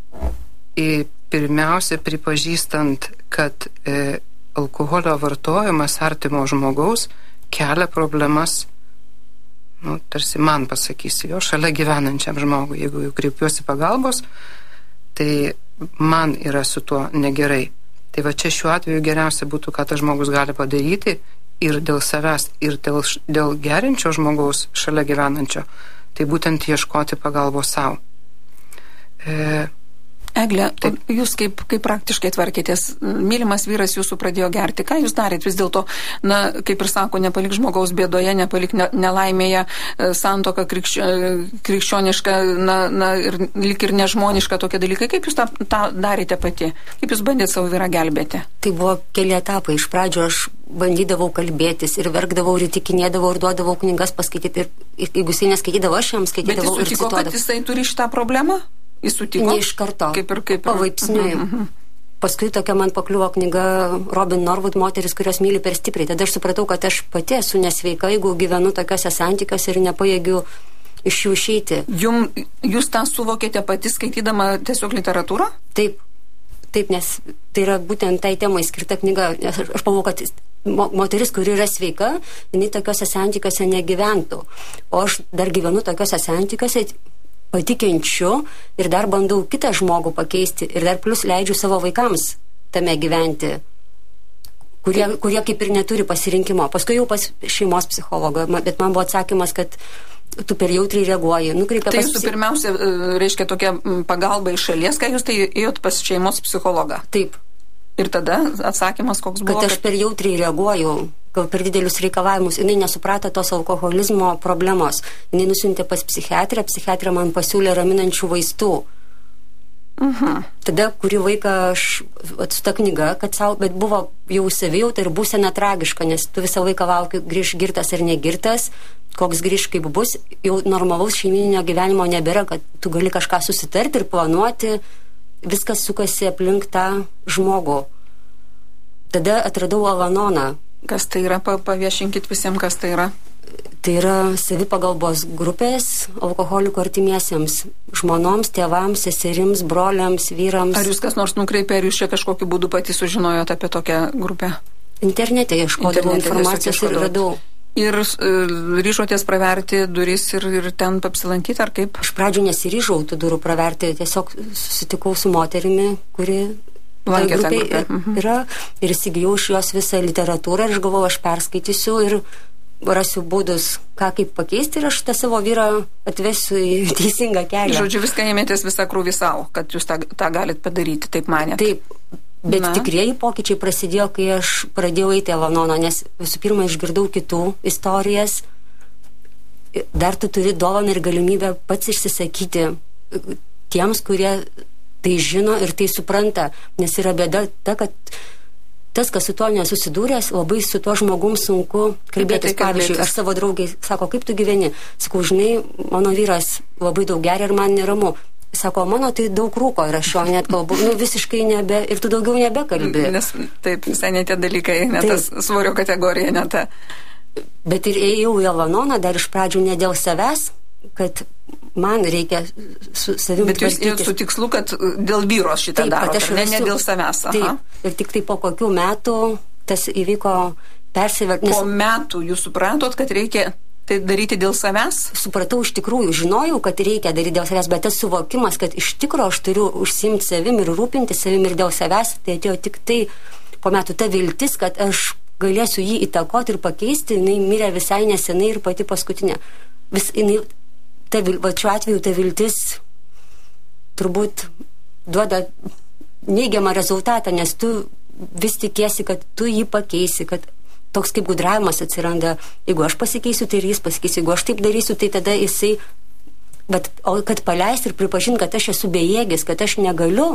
Ir pirmiausia, pripažįstant, kad e, alkoholio vartojimas artimo žmogaus kelia problemas, nu, tarsi man pasakysiu, jo šalia gyvenančiam žmogui. Jeigu jau kreipiuosi pagalbos, tai man yra su tuo negerai. Tai va čia šiuo atveju geriausia būtų, ką tas žmogus gali padaryti ir dėl savęs, ir dėl, dėl gerinčio žmogaus šalia gyvenančio, tai būtent ieškoti pagalbos savo. E, Egle, jūs kaip, kaip praktiškai tvarkėtės? Mylimas vyras jūsų pradėjo gerti. Ką jūs darėt? Vis dėlto, na, kaip ir sako, nepalik žmogaus bėdoje, nepalik nelaimėje, santuoka krikščio, krikščioniška, na, na, ir lik ir nežmoniška tokie dalykai. Kaip jūs tą, tą darėte pati? Kaip jūs bandėte savo vyrą gelbėti? Tai buvo keli etapai. Iš pradžio aš bandydavau kalbėtis ir verkdavau ir įtikinėdavau ir duodavau knygas paskaityti. Ir, ir jeigu jisai neskaitydavo, aš jam skaitydavau ir cituodavau. Bet jis sutiko, kad jisai turi šitą problemą? Jis sutiko? Ne iš karto. Kaip ir kaip ir. Palaipsniui. Mm-hmm. Paskui tokia man pakliuvo knyga Robin Norwood, moteris, kurios myli per stipriai. Tada aš supratau, kad aš pati esu nesveika, jeigu gyvenu tokiuose santykiuose ir nepajėgiu iš jų išeiti. Jum, jūs tą suvokėte pati skaitydama tiesiog literatūrą? Taip. Taip, nes tai yra būtent tai temai skirta knyga. Aš, aš pagalvojau, kad moteris, kuri yra sveika, jinai tokiuose santykiuose negyventų. O aš dar gyvenu tokiuose santykiuose, patikenčiu ir dar bandau kitą žmogų pakeisti ir dar plus leidžiu savo vaikams tame gyventi, kurie, kurie kaip ir neturi pasirinkimo. Paskui jau pas šeimos psichologą, bet man buvo atsakymas, kad tu per jautriai reaguoji. Nukreipia tai pas... jūsų pirmiausia, reiškia tokia pagalba iš šalies, ką jūs tai ėjot pas šeimos psichologą? Taip. Ir tada atsakymas koks buvo? Kad aš per jautriai reaguoju, gal per didelius reikalavimus. Jinai nesuprato tos alkoholizmo problemos. Jinai nusiuntė pas psichiatrę, psichiatrė man pasiūlė raminančių vaistų. Uh-huh. Tada kurį vaiką aš su ta knyga, kad savo, bet buvo jau savijauta ir būsena tragiška, nes tu visą laiką lauki, grįž girtas ar negirtas, koks grįž kaip bus, jau normalaus šeimininio gyvenimo nebėra, kad tu gali kažką susitarti ir planuoti, viskas sukasi aplink tą žmogų. Tada atradau Al-Anoną. Kas tai yra? Paviešinkit visiems, kas tai yra. Tai yra savipagalbos grupės alkoholikų artimiesiems, žmonoms, tėvams, seserims, broliams, vyrams. Ar jūs kas nors nukreipė, ar jūs čia kažkokiu būdu patys sužinojot apie tokią grupę? Internete ieškodavau informacijos ir radau. Ir e, ryžotės praverti duris ir, ir ten apsilankyti, ar kaip? Aš pradžių nesiryžau tų durų praverti, tiesiog susitikau su moterimi, kuri lankė tą grupę. Yra, ir įsigijau iš jos visą literatūrą ir aš galvojau, aš perskaitysiu ir rasiu būdus, ką kaip pakeisti ir aš tą savo vyrą atvesiu į teisingą kelią. Žodžiu, viską ėmėtės visą krūvį savo, kad jūs tą, tą galit padaryti, taip manėt. Taip, bet Na. tikrieji pokyčiai prasidėjo, kai aš pradėjau eiti Al-Anoną, nes visų pirma išgirdau kitų istorijas. Dar tu turi dovaną ir galimybę pats išsisakyti tiems, kurie tai žino ir tai supranta, nes yra bėda ta, kad tas, kas su tuo nesusidūręs, labai su tuo žmogum sunku kalbėtis. Tai Pavyzdžiui, aš savo draugiai sako, kaip tu gyveni? Sakau, žinai, mano vyras labai daug geria ir man neramu. Sako, mano tai daug rūko ir aš jo net kalbu, nu visiškai nebe, ir tu daugiau nebekalbi. Nes taip, visai ne tie dalykai, ne tas svorio kategorija, ne ta. Bet ir ėjau į Al-Anoną dar iš pradžių ne dėl savęs, kad man reikia su savim Bet jūs ėjot su tikslu, kad dėl vyro šitą Taip, darot, aš ne, esu- ne dėl savęs. Aha. Taip, ir tik tai po kokių metų tas įvyko persivertimas. Po metų jūs supratot, kad reikia tai daryti dėl savęs? Supratau, iš tikrųjų, žinojau, kad reikia daryti dėl savęs, bet tas suvokimas, kad iš tikrųjų aš turiu užsiimti savim ir rūpinti savim ir dėl savęs, tai atėjo tik tai po metų ta viltis, kad aš galėsiu jį įtakoti ir pakeisti, jinai mirė visai nesenai ir pati paskutinė. Vis, jinai, ta, vil- va šiuo atveju ta viltis turbūt duoda neigiamą rezultatą, nes tu vis tikiesi, kad tu jį pakeisi, kad toks kaip gudravimas atsiranda. Jeigu aš pasikeisiu, tai ir jis pasikeis. Jeigu aš taip darysiu, tai tada jisai... Bet, o kad paleisti ir pripažinti, kad aš esu bejėgis, kad aš negaliu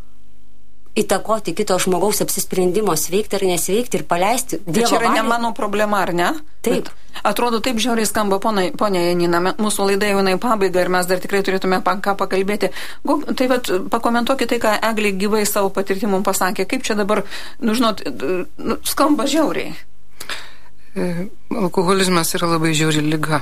įtakoti kito žmogaus apsisprendimo sveikti ar nesveikti ir paleisti Bet Dievo čia yra ne valiai. mano problema, ar ne? Taip. Bet atrodo, taip žiauriai skamba, ponia, ponia Janina, me- mūsų laida jau į pabaigą ir mes dar tikrai turėtume pa- ką pakalbėti. Gu- Tai vat, pakomentuokite tai, ką Eglė gyvai savo patirtimum pasakė. Kaip čia dabar, nu žinot, nu, skamba žiauriai. E, Alkoholizmas yra labai žiauri liga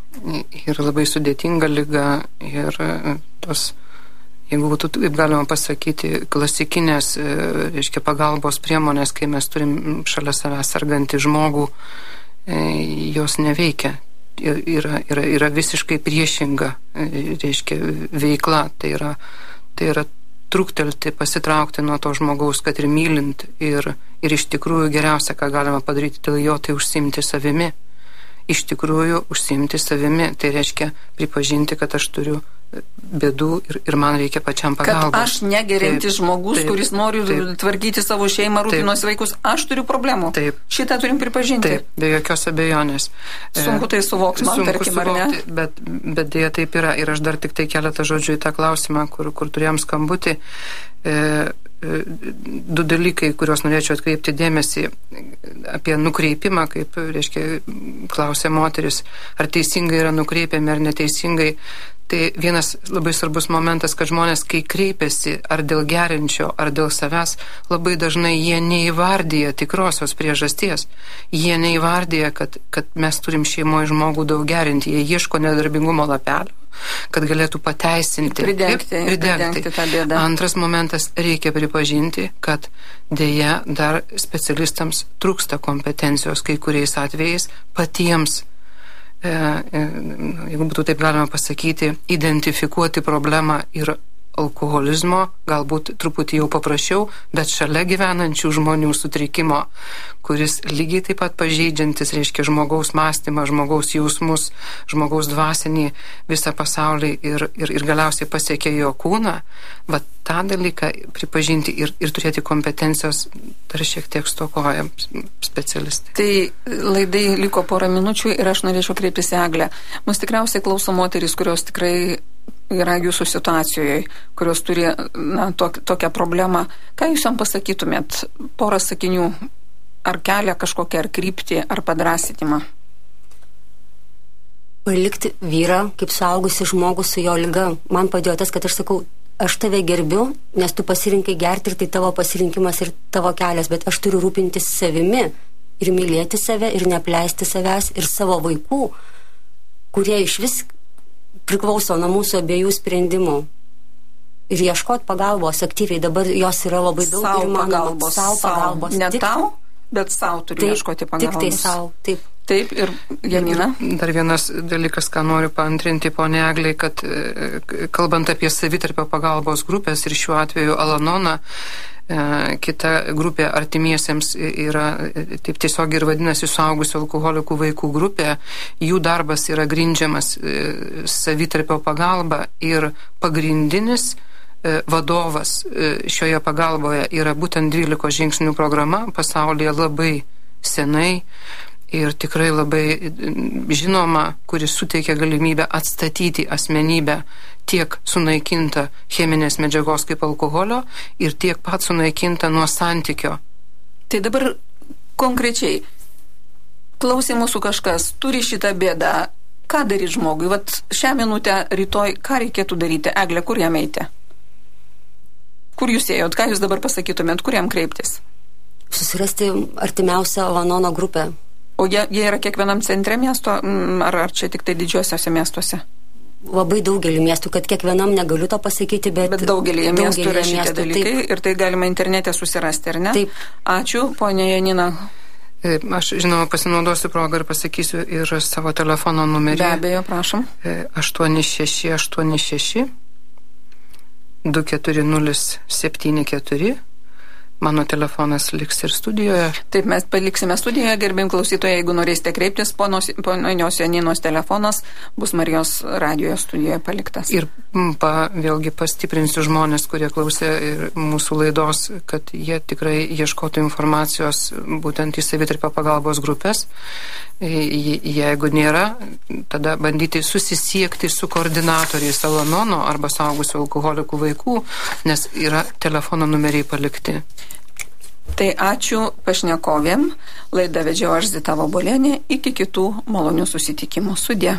ir labai sudėtinga liga ir e, tos, jeigu būtų taip galima pasakyti, klasikinės, e, reiškia, pagalbos priemonės, kai mes turim šalia savęs sergantį žmogų, e, jos neveikia. Ir Yra, yra, yra visiškai priešinga, e, reiškia, veikla. Tai yra, tai yra truktelti, pasitraukti nuo to žmogaus, kad ir mylint. Ir, ir iš tikrųjų geriausia, ką galima padaryti dėl jo, tai užsiimti savimi. Iš tikrųjų užsiimti savimi. Tai reiškia pripažinti, kad aš turiu bėdų ir, ir man reikia pačiam pagalbos. Kad aš negerintis Taip, žmogus, taip, kuris nori taip. tvarkyti savo šeimą, rūpinosi vaikus, aš turiu problemų. Taip. Šitą turim pripažinti. Taip, be jokios abejonės. Sunku tai suvokti, man, Sunku tarkim, ar ne? suvokti, bet, bet dėja taip yra. Ir aš dar tik tai keletą žodžių į tą klausimą, kur, kur turėjom skambutį. E, e, du dalykai, kuriuos norėčiau atkreipti dėmesį apie nukreipimą, kaip, reiškia, klausė moteris, ar teisingai yra nukreipiami ar neteisingai. Tai vienas labai svarbus momentas, kad žmonės, kai kreipiasi ar dėl gerinčio, ar dėl savęs, labai dažnai jie neįvardyja tikrosios priežasties. Jie neįvardyja, kad, kad mes turim šeimoje žmogų daug gerinti. Jie ieško nedarbingumo lapelio, kad galėtų pateisinti. Pridengti, Taip, pridengti tą bėdą. Antras momentas, reikia pripažinti, kad dėja dar specialistams trūksta kompetencijos kai kuriais atvejais patiems, e, e, jeigu būtų taip galima pasakyti, identifikuoti problemą ir alkoholizmo, galbūt truputį jau paprasčiau, bet šalia gyvenančių žmonių sutrikimo, kuris lygiai taip pat pažeidžiantis, reiškia, žmogaus mąstymą, žmogaus jausmus, žmogaus dvasinį visą pasaulį ir, ir, ir galiausiai pasiekia jo kūną, va tą dalyką pripažinti ir, ir turėti kompetencijos dar šiek tiek stokoja specialistai. Tai laidai liko porą minučių ir aš norėčiau kreiptis į Eglę. Mus tikriausiai klauso moterys, kurios tikrai yra jūsų situacijoje, kurios turi na, tok, tokią problemą. Ką jūs jam pasakytumėt? Porą sakinių. Ar kelią kažkokią, ar kryptį, ar padrasitymą? Palikti vyrą kaip suaugusi žmogus su jo liga. Man padėjo tas, kad aš sakau, aš tave gerbiu, nes tu pasirinkai gerti ir tai tavo pasirinkimas ir tavo kelias, bet aš turiu rūpintis savimi ir mylėti save ir neapleisti savęs ir savo vaikų, kurie iš vis priklauso nuo mūsų abiejų sprendimų. Ir ieškoti pagalbos aktyviai. Dabar jos yra labai daug. Sau ir manoma, pagalbos. sau pagalbos. Ne Tik- tau, bet sau turiu taip, ieškoti pagalbos. Tik tai sau. Taip. Taip, ir Janina? Dar vienas dalykas, ką noriu paantrinti ponė Eglei, kad e, kalbant apie savitarpio pagalbos grupės ir šiuo atveju Al-Anoną, Kita grupė artimiesiems yra, taip tiesiog ir vadinasi, suaugusių alkoholikų vaikų grupė. Jų darbas yra grindžiamas savitarpio pagalba ir pagrindinis vadovas šioje pagalboje yra būtent dvylikos žingsnių programa, pasaulyje labai senai ir tikrai labai žinoma, kuris suteikia galimybę atstatyti asmenybę tiek sunaikinta cheminės medžiagos kaip alkoholio ir tiek pat sunaikinta nuo santykio. Tai dabar konkrečiai, klausė mūsų kažkas, turi šitą bėdą, ką daryti žmogui? Vat šią minutę rytoj, ką reikėtų daryti? Eglė, kur jam eiti? Kur jūs ėjot? Ką jūs dabar pasakytumėt? Kur jam kreiptis? Susirasti artimiausią Al-Anono grupę. O jie, jie yra kiekvienam centre miesto, ar, ar čia tik tai didžiuosiuose miestuose? Labai daugelį miestų, kad kiekvienam negaliu to pasakyti, bet... Bet daugelį miestų yra šitie miestų, dalykai taip. Ir tai galima internete susirasti, ar ne? Taip. Ačiū, ponia Janina. Aš, žinoma, pasinaudosiu progą ir pasakysiu ir savo telefono numerį. Be abejo, prašom. aštuoni šeši aštuoni šeši du keturi nulis septyni keturi. Mano telefonas liks ir studijoje. Taip, mes paliksime studijoje, gerbim klausytojai, jeigu norėsite kreiptis, ponios Janinos telefonas bus Marijos radijoje studijoje paliktas. Ir pa, vėlgi pastiprinsiu žmonės, kurie klausė mūsų laidos, kad jie tikrai ieškotų informacijos būtent į savitarpio pagalbos grupės. Jeigu nėra, tada bandyti susisiekti su koordinatoriais Al-Anono arba suaugusių alkoholikų vaikų, nes yra telefono numeriai palikti. Tai ačiū pašnekovėm. Laidą vedžiau aš Zita Vabolienė. Iki kitų malonių susitikimų. Sudie.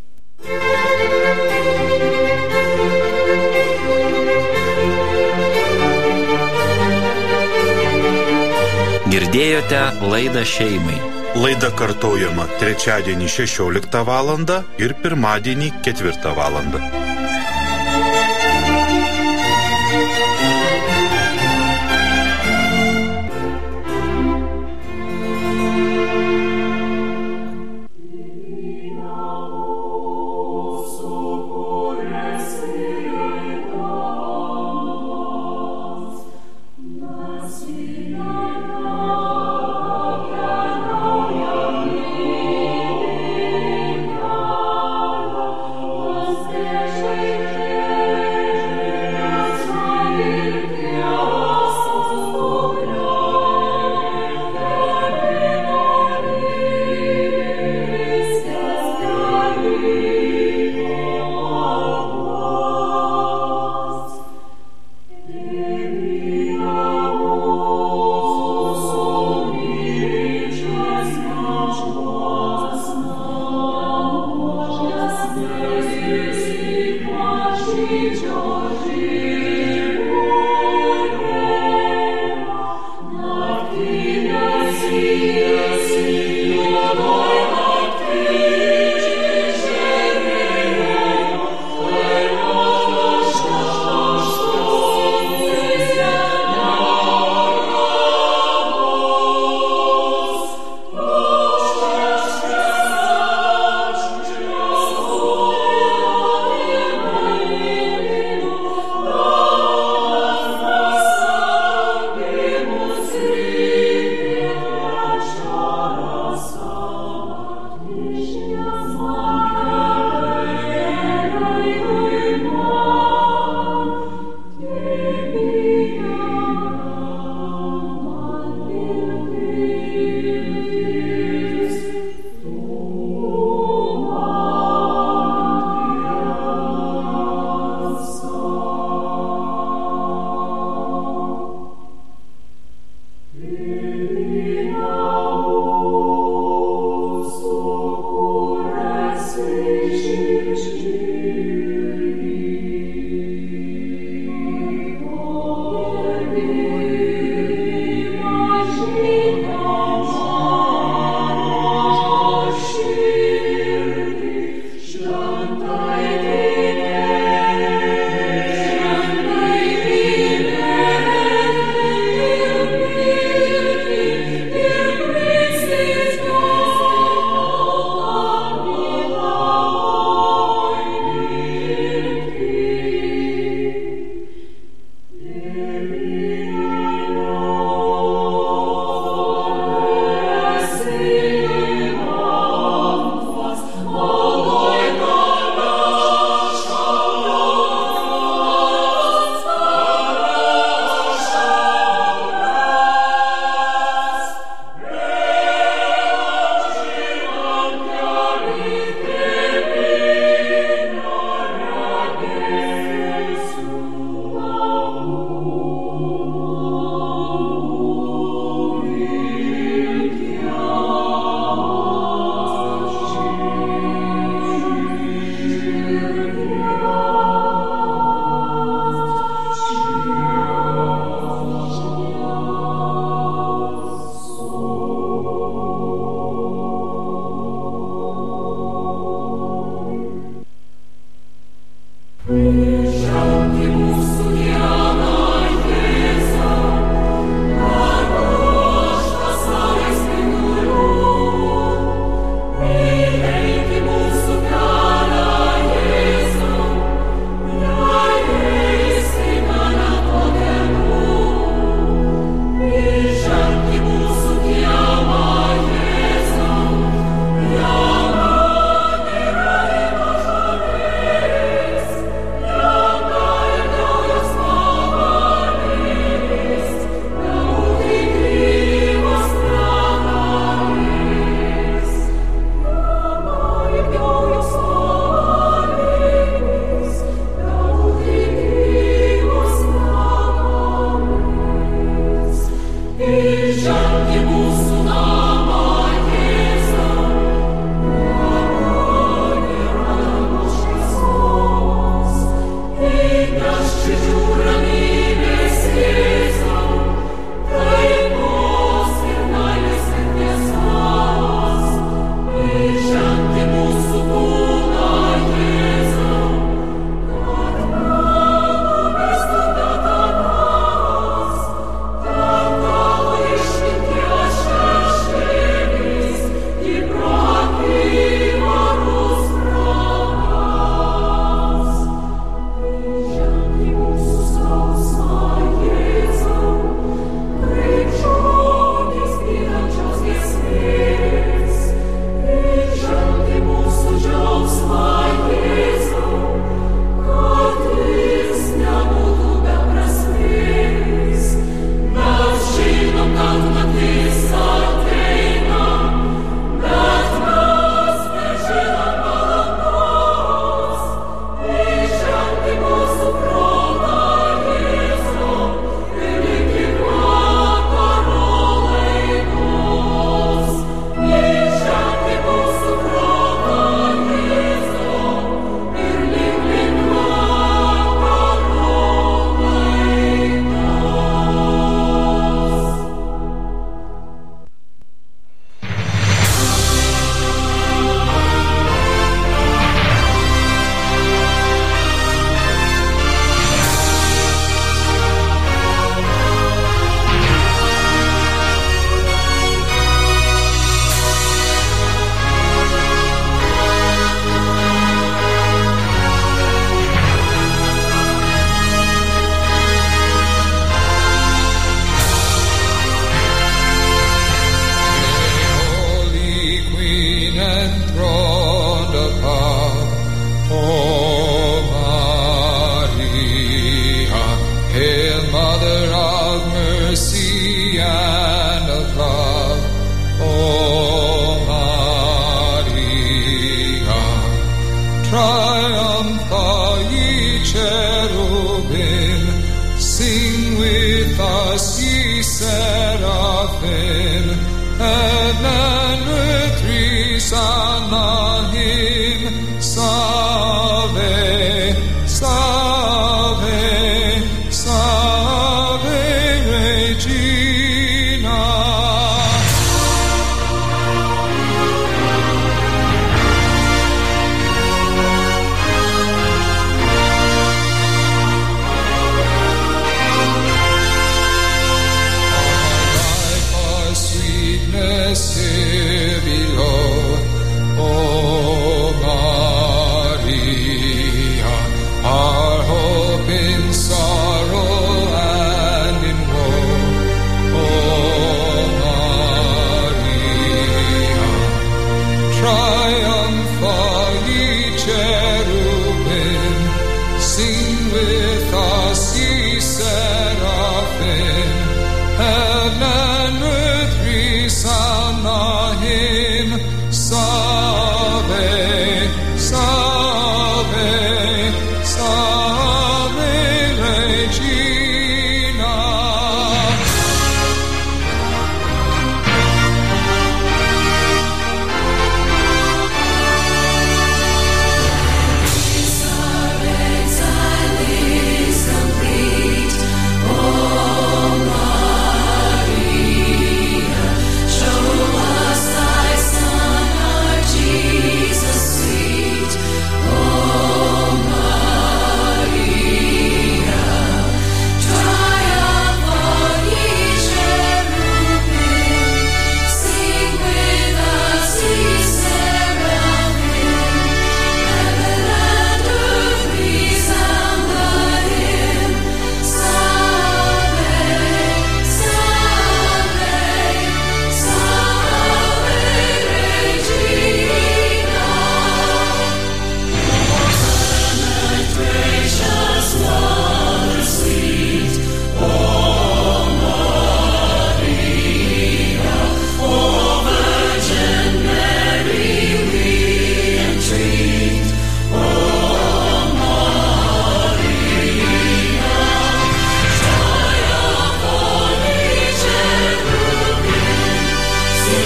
Girdėjote laidą šeimai. Laida kartojama trečiadienį šešioliktą valandą ir pirmadienį ketvirtą valandą.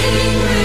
ring,